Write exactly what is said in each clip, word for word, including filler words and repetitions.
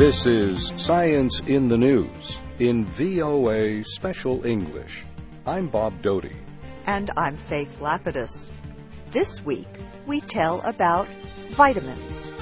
This is Science in the News in V O A Special English. I'm Bob Doty. And I'm Faith Lapidus. This week, we tell about vitamins.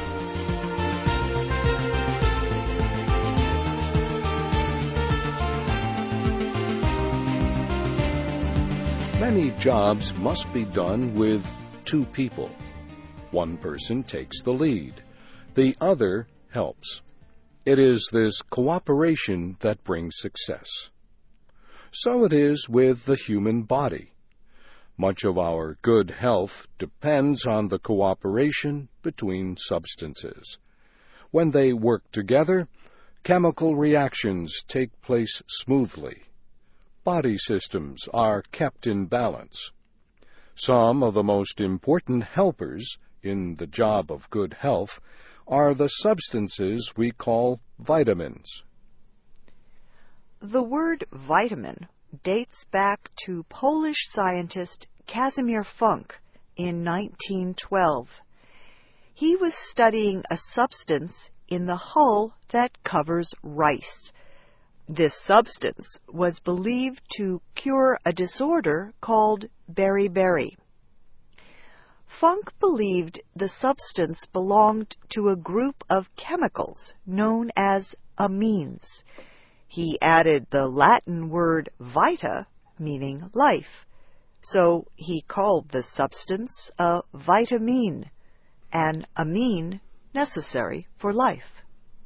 Many jobs must be done with two people. One person takes the lead. The other helps. It is this cooperation that brings success. So it is with the human body. Much of our good health depends on the cooperation between substances. When they work together, chemical reactions take place smoothly. Body systems are kept in balance. Some of the most important helpers in the job of good health are the substances we call vitamins. The word vitamin dates back to Polish scientist Casimir Funk in nineteen twelve. He was studying a substance in the hull that covers rice. This substance was believed to cure a disorder called beriberi. Funk believed the substance belonged to a group of chemicals known as amines. He added the Latin word vita, meaning life, so he called the substance a vitamine, an amine necessary for life.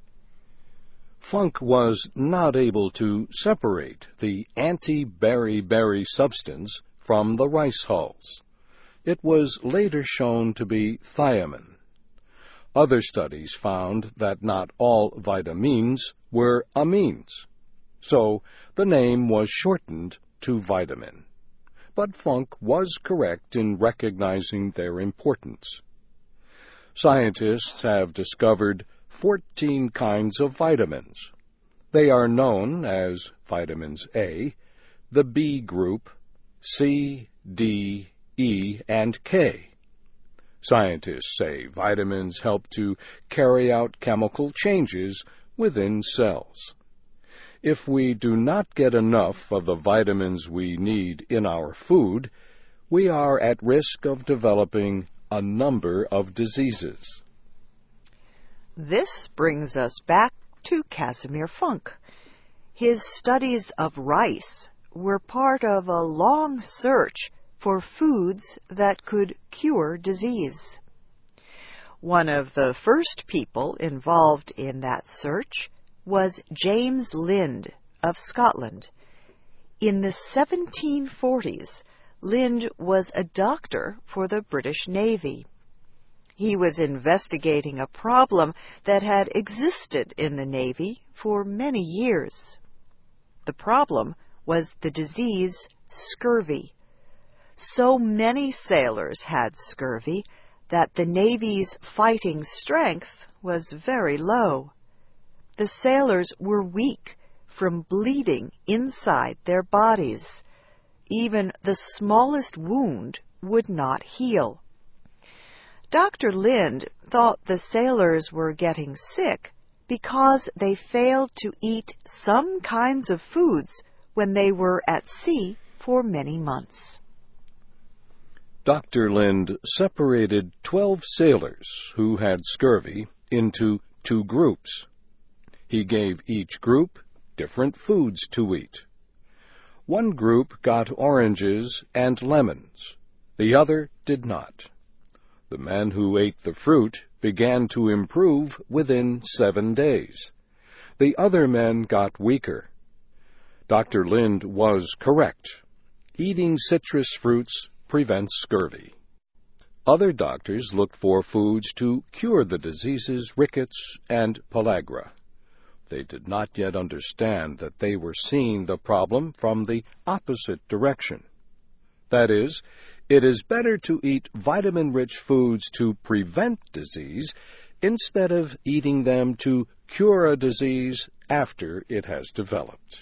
Funk was not able to separate the anti-beriberi substance from the rice hulls. It was later shown to be thiamine. Other studies found that not all vitamins were amines, so the name was shortened to vitamin. But Funk was correct in recognizing their importance. Scientists have discovered fourteen kinds of vitamins. They are known as vitamins A, the B group, C, D, E, and K. Scientists say vitamins help to carry out chemical changes within cells. If we do not get enough of the vitamins we need in our food, we are at risk of developing a number of diseases. This brings us back to Casimir Funk. His studies of rice were part of a long search for foods that could cure disease. One of the first people involved in that search was James Lind of Scotland. In the seventeen forties, Lind was a doctor for the British Navy. He was investigating a problem that had existed in the Navy for many years. The problem was the disease scurvy. So many sailors had scurvy that the Navy's fighting strength was very low. The sailors were weak from bleeding inside their bodies. Even the smallest wound would not heal. Doctor Lind thought the sailors were getting sick because they failed to eat some kinds of foods when they were at sea for many months. Doctor Lind separated twelve sailors who had scurvy into two groups. He gave each group different foods to eat. One group got oranges and lemons. The other did not. The men who ate the fruit began to improve within seven days. The other men got weaker. Doctor Lind was correct. Eating citrus fruits prevents scurvy. Other doctors looked for foods to cure the diseases rickets and pellagra. They did not yet understand that they were seeing the problem from the opposite direction. That is, it is better to eat vitamin-rich foods to prevent disease instead of eating them to cure a disease after it has developed.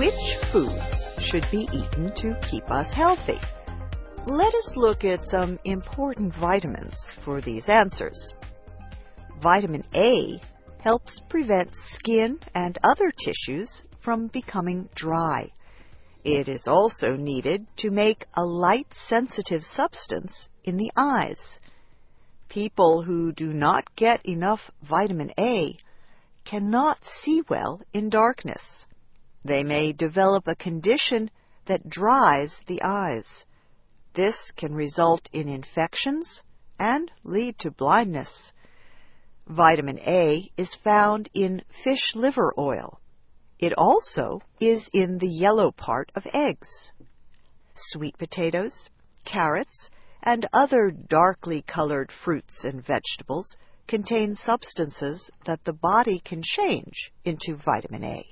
which foods should be eaten to keep us healthy? Let us look at some important vitamins for these answers. Vitamin A helps prevent skin and other tissues from becoming dry. It is also needed to make a light-sensitive substance in the eyes. People who do not get enough vitamin A cannot see well in darkness. They may develop a condition that dries the eyes. This can result in infections and lead to blindness. Vitamin A is found in fish liver oil. It also is in the yellow part of eggs. Sweet potatoes, carrots, and other darkly colored fruits and vegetables contain substances that the body can change into vitamin A.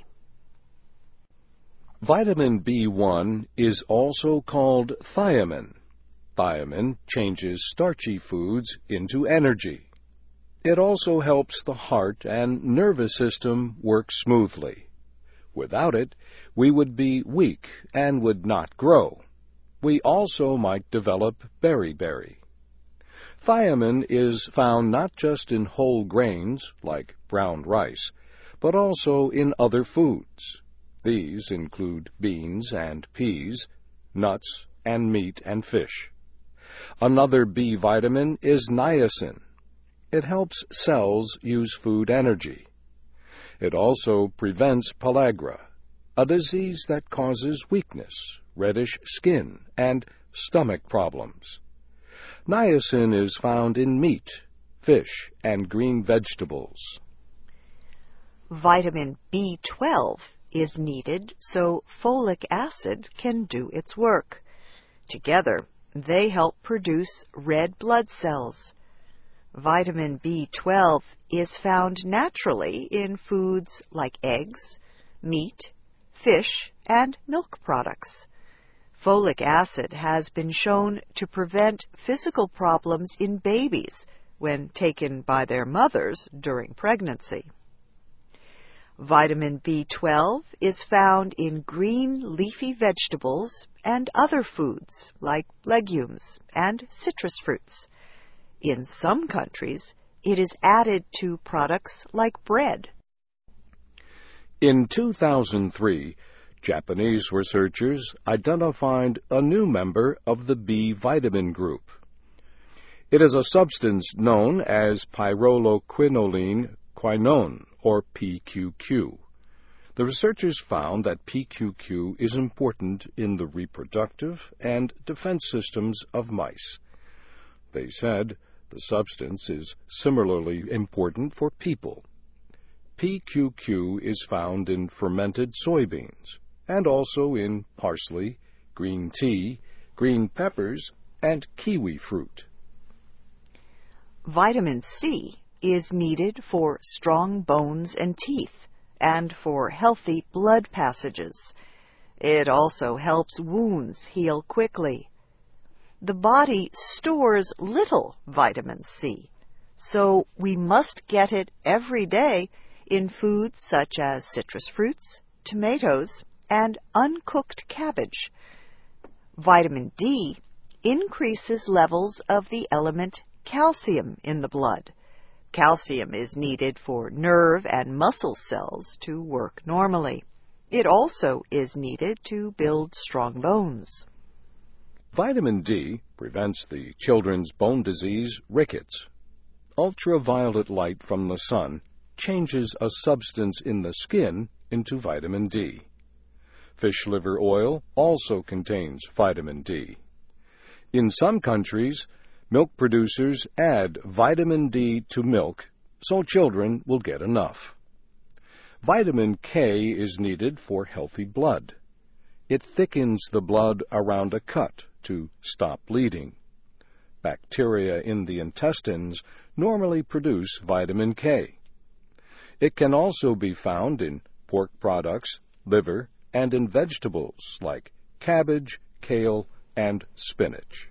Vitamin B one is also called thiamine. Thiamine changes starchy foods into energy. It also helps the heart and nervous system work smoothly. Without it, we would be weak and would not grow. We also might develop beriberi. Thiamine is found not just in whole grains, like brown rice, but also in other foods. These include beans and peas, nuts, and meat and fish. Another B vitamin is niacin. It helps cells use food energy. It also prevents pellagra, a disease that causes weakness, reddish skin, and stomach problems. Niacin is found in meat, fish, and green vegetables. Vitamin B twelve is needed so folic acid can do its work. Together, they help produce red blood cells. Vitamin B twelve is found naturally in foods like eggs, meat, fish, and milk products. Folic acid has been shown to prevent physical problems in babies when taken by their mothers during pregnancy. Vitamin B twelve is found in green leafy vegetables and other foods like legumes and citrus fruits. In some countries, it is added to products like bread. In two thousand three, Japanese researchers identified a new member of the B vitamin group. It is a substance known as pyrroloquinoline quinone, or P Q Q. The researchers found that P Q Q is important in the reproductive and defense systems of mice. They said the substance is similarly important for people. P Q Q is found in fermented soybeans and also in parsley, green tea, green peppers, and kiwi fruit. Vitamin C is needed for strong bones and teeth and for healthy blood passages. It also helps wounds heal quickly. The body stores little vitamin C, so we must get it every day in foods such as citrus fruits, tomatoes, and uncooked cabbage. Vitamin D increases levels of the element calcium in the blood. Calcium is needed for nerve and muscle cells to work normally. It also is needed to build strong bones. Vitamin D prevents the children's bone disease rickets. Ultraviolet light from the sun changes a substance in the skin into vitamin D. Fish liver oil also contains vitamin D. In some countries, milk producers add vitamin D to milk so children will get enough. Vitamin K is needed for healthy blood. It thickens the blood around a cut to stop bleeding. Bacteria in the intestines normally produce vitamin K. It can also be found in pork products, liver, and in vegetables like cabbage, kale, and spinach.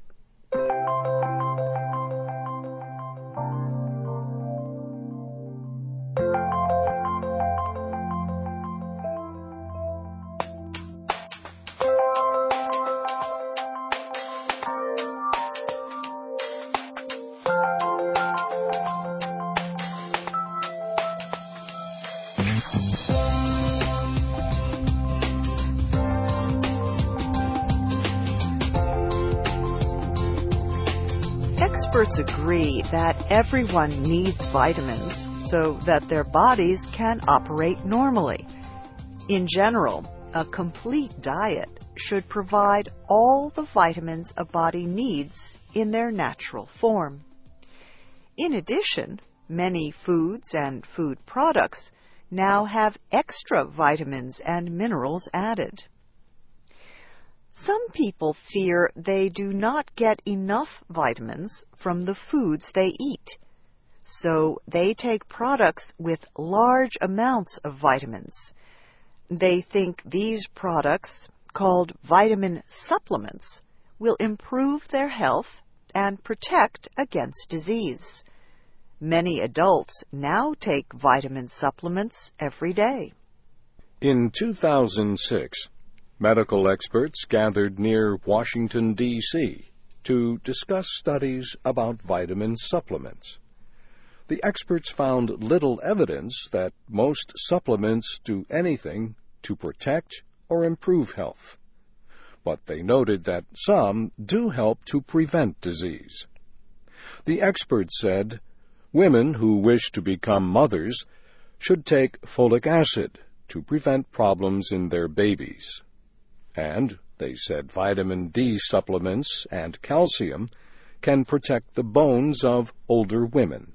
experts agree that everyone needs vitamins so that their bodies can operate normally. In general, a complete diet should provide all the vitamins a body needs in their natural form. In addition, many foods and food products now have extra vitamins and minerals added. Some people fear they do not get enough vitamins from the foods they eat, so they take products with large amounts of vitamins. They think these products, called vitamin supplements, will improve their health and protect against disease. Many adults now take vitamin supplements every day. In two thousand six, medical experts gathered near Washington, D C to discuss studies about vitamin supplements. The experts found little evidence that most supplements do anything to protect or improve health, but they noted that some do help to prevent disease. The experts said women who wish to become mothers should take folic acid to prevent problems in their babies. And they said vitamin D supplements and calcium can protect the bones of older women.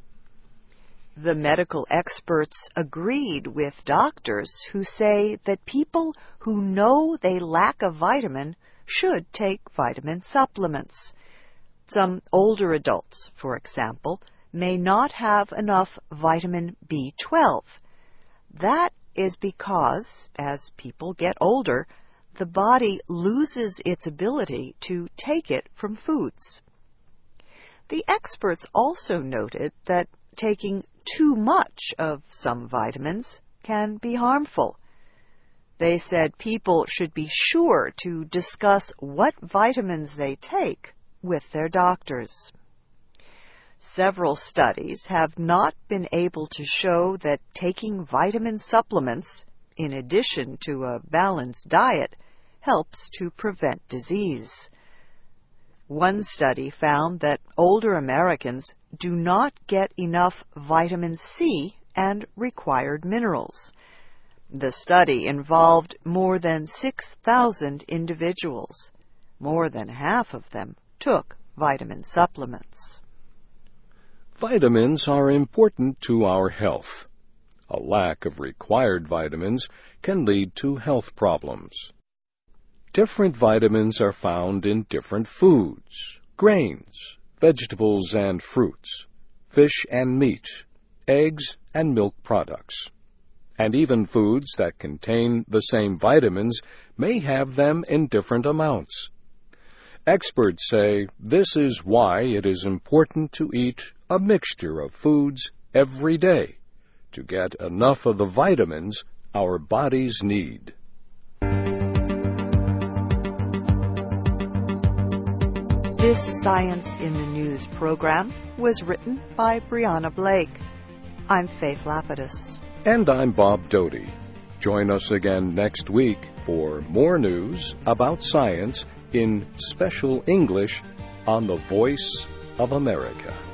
The medical experts agreed with doctors who say that people who know they lack a vitamin should take vitamin supplements. Some older adults, for example, may not have enough vitamin B twelve. That is because, as people get older, the body loses its ability to take it from foods. The experts also noted that taking too much of some vitamins can be harmful. They said people should be sure to discuss what vitamins they take with their doctors. Several studies have not been able to show that taking vitamin supplements, in addition to a balanced diet, helps to prevent disease. One study found that older Americans do not get enough vitamin C and required minerals. The study involved more than six thousand individuals. More than half of them took vitamin supplements. Vitamins are important to our health. A lack of required vitamins can lead to health problems. Different vitamins are found in different foods, grains, vegetables and fruits, fish and meat, eggs and milk products. And even foods that contain the same vitamins may have them in different amounts. Experts say this is why it is important to eat a mixture of foods every day to get enough of the vitamins our bodies need. This Science in the News program was written by Brianna Blake. I'm Faith Lapidus. And I'm Bob Doty. Join us again next week for more news about science in special English on the Voice of America.